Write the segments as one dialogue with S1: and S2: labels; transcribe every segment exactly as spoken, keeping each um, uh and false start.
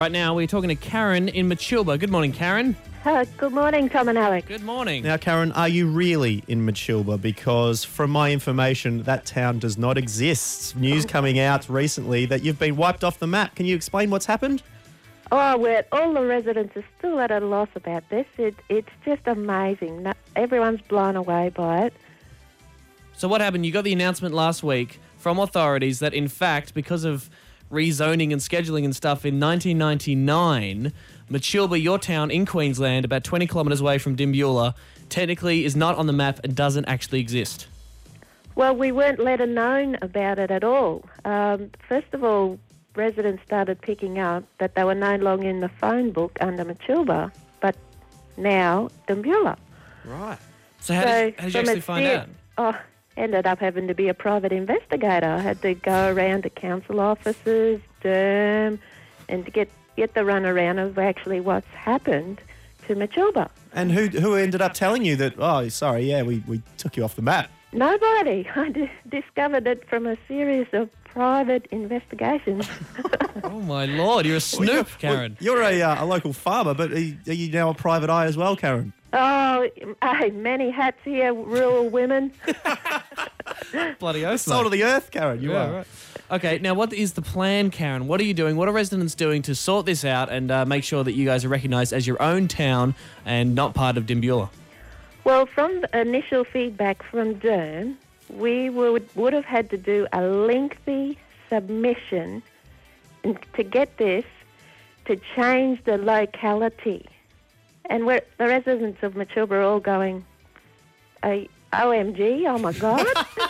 S1: Right now, we're talking to Karen in Machilba. Good morning, Karen.
S2: Uh, good morning, Tom and Alex.
S1: Good morning.
S3: Now, Karen, are you really in Machilba? Because from my information, that town does not exist. News coming out recently that you've been wiped off the map. Can you explain what's happened?
S2: Oh, well, all the residents are still at a loss about this. It, it's just amazing. No, everyone's blown away by it.
S1: So what happened? You got the announcement last week from authorities that, in fact, because of rezoning and scheduling and stuff in nineteen ninety-nine, Machilba, your town in Queensland, about twenty kilometres away from Dimbula, technically is not on the map and doesn't actually exist.
S2: Well, we weren't let known about it at all. Um, first of all, residents started picking up that they were no longer in the phone book under Machilba, but now Dimbula.
S1: Right. So how did, how did you
S2: from
S1: actually
S2: a
S1: find
S2: steer-
S1: out?
S2: Oh, ended up having to be a private investigator. I had to go around to council offices, D E R M, and to get, get the runaround of actually what's happened to Machilba.
S3: And who who ended up telling you that, oh, sorry, yeah, we, we took you off the map?
S2: Nobody. I d- discovered it from a series of private investigations.
S1: Oh, my Lord. You're a snoop, Karen.
S3: Well, you're a, uh, a local farmer, but are you, are you now a private eye as well, Karen?
S2: Oh, hey, many hats here, rural women.
S1: Bloody oath,
S3: Soul
S1: mate.
S3: of the earth, Karen, you
S1: Yeah,
S3: are.
S1: right. Okay, now what is the plan, Karen? What are you doing? What are residents doing to sort this out and uh, make sure that you guys are recognised as your own town and not part of Dimbula?
S2: Well, from the initial feedback from D E R M, we would, would have had to do a lengthy submission and to get this to change the locality. And we're, the residents of Machilba are all going, "A- O M G, oh my God."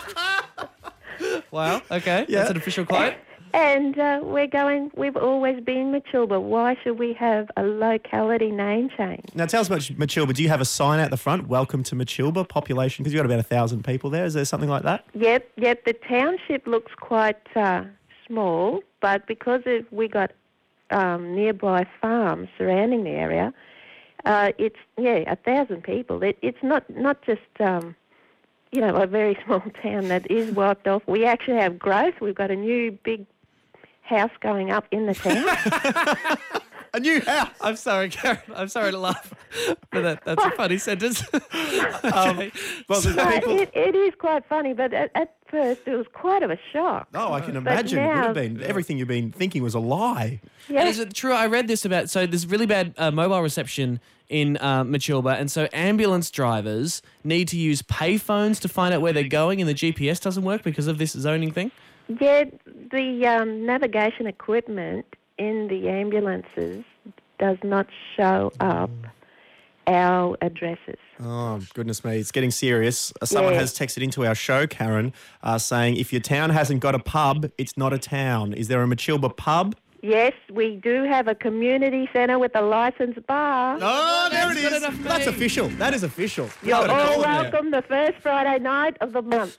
S1: Wow, okay,
S3: Yeah.
S1: that's an official quote.
S2: And uh, we're going, we've always been Machilba. Why should we have a locality name change?
S3: Now, tell us about Machilba. Do you have a sign out the front, welcome to Machilba population? Because you've got about a thousand people there. Is there something like that?
S2: Yep, yep. The township looks quite uh, small, but because of, we got um, nearby farms surrounding the area, uh, it's, yeah, a thousand people. It, it's not, not just... Um, you know, a very small town that is wiped off. We actually have growth. We've got a new big house going up in the town.
S3: A new house.
S1: I'm sorry, Karen. I'm sorry to laugh, but that, that's a funny sentence. Okay.
S3: Well, the
S2: So
S3: people...
S2: it, it is quite funny, but at, at first it was quite of a shock.
S3: Oh, I can
S2: But
S3: imagine. it would
S2: now-
S3: have been. Everything you've been thinking was a lie.
S1: And
S2: Yeah.
S1: is it true? I read this about, so there's really bad uh, mobile reception in uh, Machilba, and so ambulance drivers need to use payphones to find out where they're going, and the G P S doesn't work because of this zoning thing?
S2: Yeah, the um, navigation equipment in the ambulances does not show up our addresses.
S3: Oh, goodness me. It's getting serious. Uh, Someone
S2: Yeah.
S3: has texted into our show, Karen, uh, saying if your town hasn't got a pub, it's not a town. Is there a Machilba pub?
S2: Yes, we do have a community centre with a licensed bar.
S3: Oh, there
S1: that's
S3: it
S1: good
S3: is.
S1: enough,
S3: That's
S1: mate.
S3: official. That is official.
S2: You're
S3: You've got to
S2: all
S3: call it now.
S2: welcome the first Friday night of the month.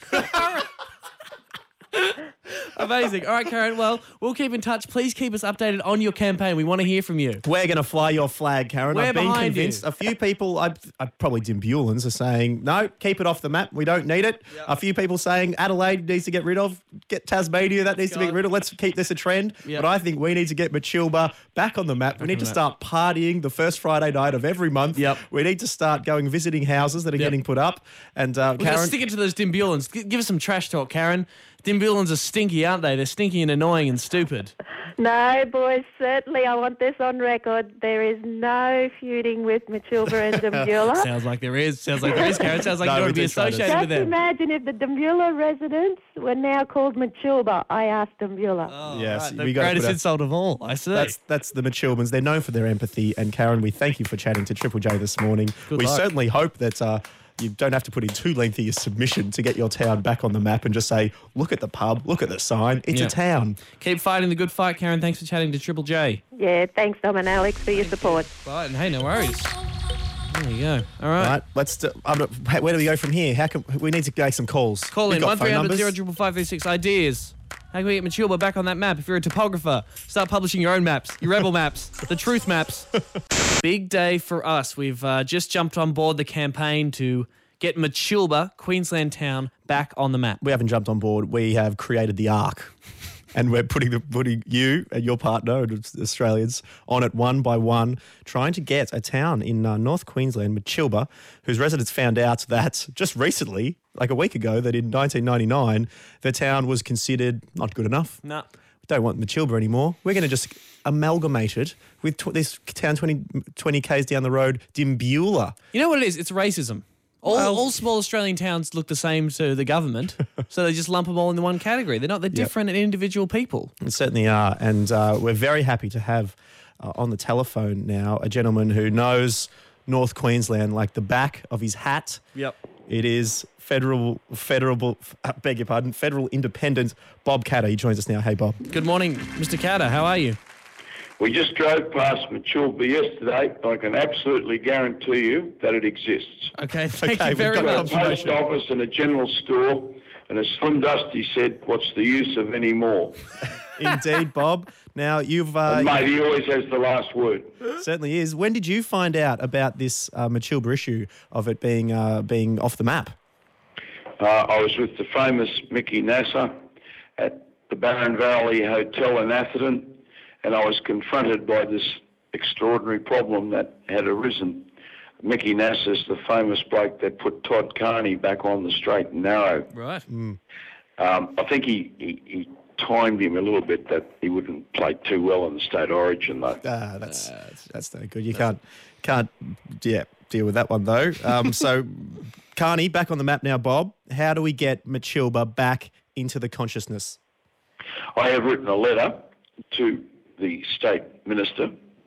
S1: Amazing. All right, Karen, well, we'll keep in touch. Please keep us updated on your campaign. We want to hear from you.
S3: We're going to fly your flag, Karen.
S1: We're
S3: I've been
S1: behind you.
S3: convinced. A few people, I, I probably Dimbulans, are saying, no, keep it off the map. We don't need it. A few people saying Adelaide needs to get rid of. Get Tasmania, that needs to be
S1: God.
S3: rid of. Let's keep this a trend.
S1: Yep.
S3: But I think we need to get Machilba back on the map. we need
S1: on
S3: to
S1: the
S3: start partying the first Friday night of every month.
S1: Yep.
S3: We need to start going visiting houses that are
S1: Yep.
S3: getting put up. And uh,
S1: We're going to
S3: Karen,
S1: stick it to those Dimbulans. G- give us some trash talk, Karen. Dimbulans are stinky, aren't they? They're stinky and annoying and stupid.
S2: No, boys, certainly I want this on record. There is no feuding with Machilba and Dimbula.
S1: Sounds like there is. Sounds like there is, Karen. Sounds like
S3: No,
S1: you
S3: we
S1: want to be
S3: did try to-
S1: associated with
S2: Just
S1: them.
S2: imagine if the Dimbula residents were now called Machilba. I asked Dimbula.
S1: Oh,
S3: Yes,
S1: right, the
S3: we gotta
S1: greatest
S3: put a-
S1: insult of all, I see.
S3: That's that's the Machilbans. They're known for their empathy. And Karen, we thank you for chatting to Triple J this morning.
S1: Good
S3: we
S1: luck.
S3: certainly hope that uh, you don't have to put in too lengthy a submission to get your town back on the map and just say, look at the pub, look at the sign. It's
S1: Yeah.
S3: a town.
S1: Keep fighting the good fight, Karen. Thanks for chatting to Triple J.
S2: Yeah, thanks, Tom and Alex, for your support.
S1: Right, and hey, no worries. There you go. All right.
S3: Right, let's. Do, I'm not, where do we go from here? How can we need to make some calls?
S1: Call
S3: We've
S1: in
S3: got
S1: one
S3: phone
S1: three hundred
S3: numbers.
S1: zero triple five three six ideas. How can we get Machilba back on that map? If you're a topographer, start publishing your own maps, your rebel maps, the truth maps. Big day for us. We've uh, just jumped on board the campaign to get Machilba, Queensland town, back on the map.
S3: We haven't jumped on board. We have created the arc. And we're putting the, putting you and your partner and Australians on it one by one, trying to get a town in uh, North Queensland, Machilba, whose residents found out that just recently, like a week ago, that in nineteen ninety-nine, the town was considered not good enough.
S1: No.
S3: We don't want Machilba anymore. We're going to just amalgamate it with tw- this town twenty, twenty kays down the road, Dimbula.
S1: You know what it is? It's racism. All,
S3: Well-
S1: all small Australian towns look the same to the government, so they just lump them all in the one category. They're not. They're different and individual people.
S3: They certainly are. And uh, we're very happy to have uh, on the telephone now a gentleman who knows North Queensland like the back of his hat.
S1: Yep.
S3: It is federal, federal, uh, beg your pardon, federal independent Bob Katter. He joins us now. Hey, Bob.
S1: Good morning, Mister Katter. How are you?
S4: We just drove past Machilba yesterday. I can absolutely guarantee you that it exists.
S1: Okay, thank
S3: Okay,
S1: you
S3: we've
S1: very
S3: got
S4: Got a
S1: much.
S4: post office and a general store, and as Slim Dusty said, what's the use of any more?
S3: Indeed, Bob. Now, you've uh,
S4: And mate, he always has the last word.
S3: certainly is. When did you find out about this uh, Machilba issue of it being uh, being off the map?
S4: Uh, I was with the famous Mickey Nasser at the Barron Valley Hotel in Atherton, and I was confronted by this extraordinary problem that had arisen. Mickey Nasser's the famous bloke that put Todd Carney back on the straight and narrow.
S1: Right.
S4: Um, I think he, he, he timed him a little bit that he wouldn't play too well in the state origin, though.
S3: Ah, that's that's no good. You can't can't yeah deal with that one though. Um, so, Carney back on the map now, Bob. How do we get Machilba back into the consciousness?
S4: I have written a letter to the state minister,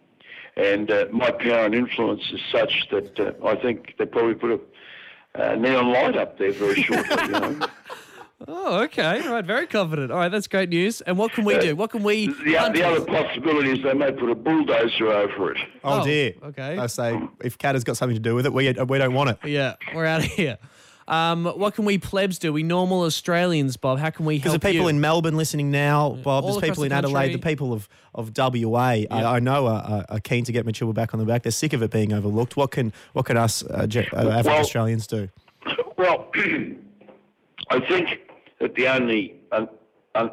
S4: and uh, my power and influence is such that uh, I think they probably put a uh, neon light up there very shortly. You know.
S1: Oh, okay. All right. Very confident. All right. That's great news. And what can we do? What can we?
S4: The, the other possibility is they may put a bulldozer over it.
S3: Oh,
S1: Oh,
S3: dear.
S1: okay.
S3: I say if Katter's got something to do with it, we we don't want it.
S1: Yeah, we're out of here. Um, what can we plebs do? We normal Australians, Bob. How can we
S3: Because
S1: help
S3: the people
S1: you?
S3: in Melbourne listening now, Bob,
S1: All
S3: there's
S1: across
S3: people
S1: the
S3: in Adelaide,
S1: country.
S3: the people of, of W A, I, I know are, are- are keen to get Machilba back on the back. They're sick of it being overlooked. What can what can us uh, ge- uh, average
S4: Well-
S3: Australians do?
S4: Well, I think that the only uh, uh,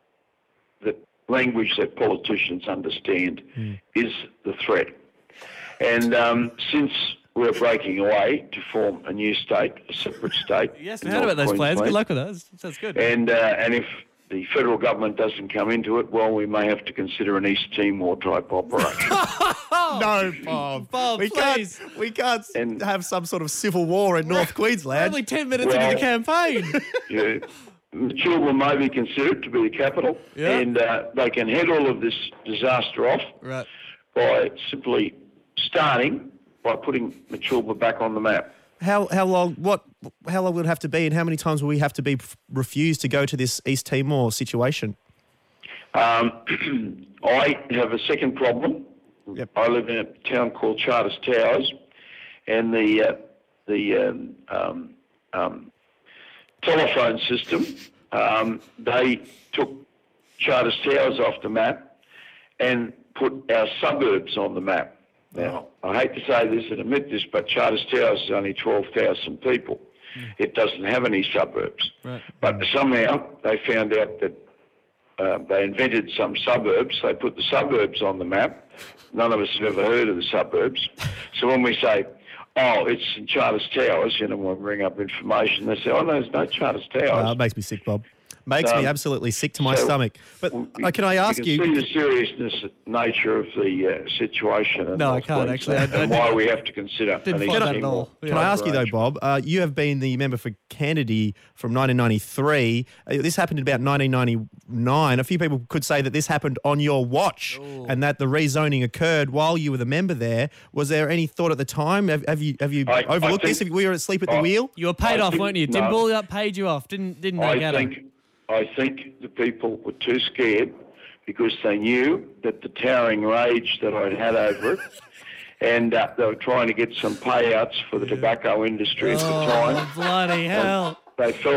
S4: the language that politicians understand is the threat. And um, since we're breaking away to form a new state, a separate state.
S1: Yes, we
S4: in
S1: heard about
S4: North
S1: those plans. Good
S4: Queensland,
S1: luck with those. Sounds good.
S4: And, uh, and if the federal government doesn't come into it, well, we may have to consider an East Timor type operation.
S3: No, Bob.
S1: Bob,
S3: we
S1: please.
S3: can't we can't
S4: And-
S3: have some sort of civil war in North
S1: We're
S3: Queensland.
S1: only ten minutes
S4: Well-
S1: into the campaign.
S4: Yeah. Machilba may be considered to be the capital,
S1: Yeah.
S4: and uh, they can head all of this disaster off
S1: Right.
S4: by simply starting by putting Machilba back on the map.
S3: How how long what how long would it have to be, and how many times will we have to be f- refused to go to this East Timor situation?
S4: Um, I have a second problem.
S3: Yep.
S4: I live in a town called Charters Towers, and the uh, the um, um, um, telephone system, um, they took Charters Towers off the map and put our suburbs on the map. Now, I hate to say this and admit this, but Charters Towers is only twelve thousand people. It doesn't have any suburbs.
S1: Right.
S4: But somehow they found out that uh, they invented some suburbs. They put the suburbs on the map. None of us have ever heard of the suburbs. So when we say, oh, it's in Charters Towers, you know, when we bring up information, they say, oh, no, there's no Charters Towers.
S3: Uh, it makes me sick, Bob. Makes me
S4: Um,
S3: absolutely sick to my
S4: so-
S3: stomach. But uh, can I ask
S4: you?
S3: you?
S4: can see the seriousness nature of the uh, situation. in
S1: No, I
S4: North
S1: can't, actually.
S4: Queensland
S1: I- I
S4: and why we have to consider
S1: Didn't
S4: an
S1: follow
S4: East
S1: that at
S4: Timor
S1: all.
S3: Can I ask you though,
S4: operation.
S3: Bob? Uh, you have been the member for Kennedy from nineteen ninety-three. Uh, this happened in about nineteen ninety-nine. A few people could say that this happened on your watch, and that the rezoning occurred while you were the member there. Was there any thought at the time? Have, have you have you
S4: I- I
S3: overlooked
S4: think-
S3: this? Were you asleep at the
S4: I-
S3: wheel?
S1: You were paid
S4: I
S1: off,
S4: think-
S1: weren't you?
S4: no.
S1: Tim Bulliup paid you off. Didn't didn't
S4: I
S1: they, Gatto?
S4: think, I think the people were too scared because they knew that the towering rage that I'd had over it, and uh, they were trying to get some payouts for the tobacco industry at the
S1: Oh,
S4: time.
S1: bloody hell.
S4: They felt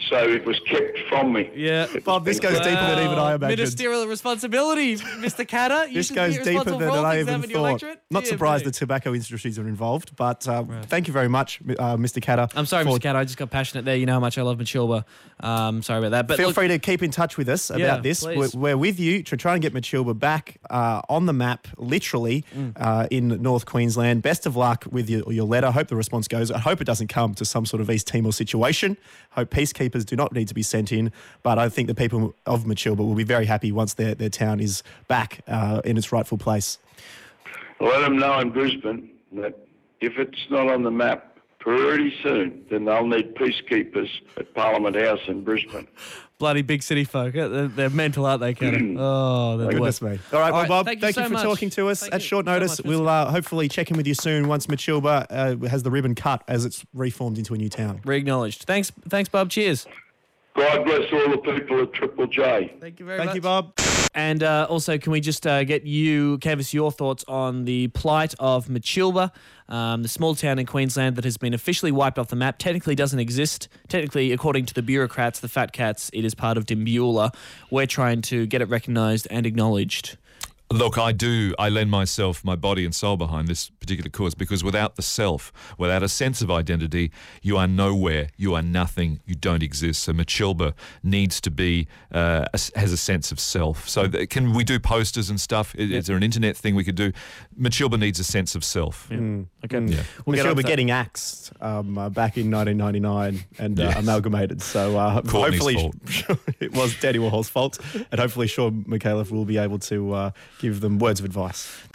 S4: so it was kept from me.
S1: Yeah.
S4: It was
S3: Bob, this
S4: being
S3: goes deeper than even I imagined.
S1: Ministerial responsibility, Mister Catter. You
S3: This
S1: should
S3: goes
S1: be
S3: deeper
S1: responsible
S3: than
S1: for all
S3: I
S1: things
S3: even
S1: happening in your
S3: thought.
S1: electorate.
S3: Not
S1: Dear
S3: surprised
S1: me.
S3: the tobacco industries are involved, but uh, thank you very much, uh, Mister Catter.
S1: I'm sorry,
S3: for-
S1: Mister Catter. I just got passionate there. You know how much I love Matilba. Um, sorry about that. But
S3: Feel
S1: look,
S3: free to keep in touch with us about
S1: Yeah,
S3: this. We're,
S1: please.
S3: we're with you to try and get Matilba back uh, on the map, literally,
S1: Mm.
S3: uh, in North Queensland. Best of luck with your, your letter. Hope the response goes. I hope it doesn't come to some sort of East Timor situation. Hope peacekeepers do not need to be sent in. But I think the people of Matilba will be very happy once their, their town is back uh, in its rightful place.
S4: Let them know in Brisbane that if it's not on the map pretty soon, then they'll need peacekeepers at Parliament House in Brisbane.
S1: bloody big city folk. They're, they're mental, aren't they, Catter? Oh, they're the
S3: Goodness
S1: worst.
S3: me. All right,
S1: All
S3: well,
S1: right,
S3: Bob,
S1: thank
S3: thank,
S1: you
S3: you,
S1: so
S3: for
S1: much.
S3: talking to us
S1: Thank
S3: at
S1: you
S3: short
S1: so
S3: notice.
S1: much,
S3: we'll uh, hopefully check in with you soon once Matilba uh, has the ribbon cut as it's reformed into a new town.
S1: Re-acknowledged. Thanks, thanks, Bob. Cheers.
S4: God bless all the people at Triple J.
S1: Thank you very
S3: Thank
S1: much.
S3: you, Bob.
S1: And uh, also, can we just uh, get you, canvass your thoughts on the plight of Matilba, um, the small town in Queensland that has been officially wiped off the map, technically doesn't exist. Technically, according to the bureaucrats, the fat cats, it is part of Dimbula. We're trying to get it recognised and acknowledged.
S5: Look, I do. I lend myself, my body and soul behind this particular cause because without the self, without a sense of identity, you are nowhere. You are nothing. You don't exist. So Matilba needs to be uh, a, has a sense of self. So th- can we do posters and stuff? Is, is there an internet thing we could do? Matilba needs a sense of self.
S1: Okay.
S3: Mm.
S5: Yeah.
S1: We'll get
S3: Matilba
S1: on to that.
S3: getting axed um, uh, back in nineteen ninety-nine and uh,
S5: Yes.
S3: amalgamated. So uh,
S5: Courtney's
S3: hopefully
S5: fault.
S3: it was Danny Warhol's fault, and hopefully Sean McAuliffe will be able to uh, give them words of advice.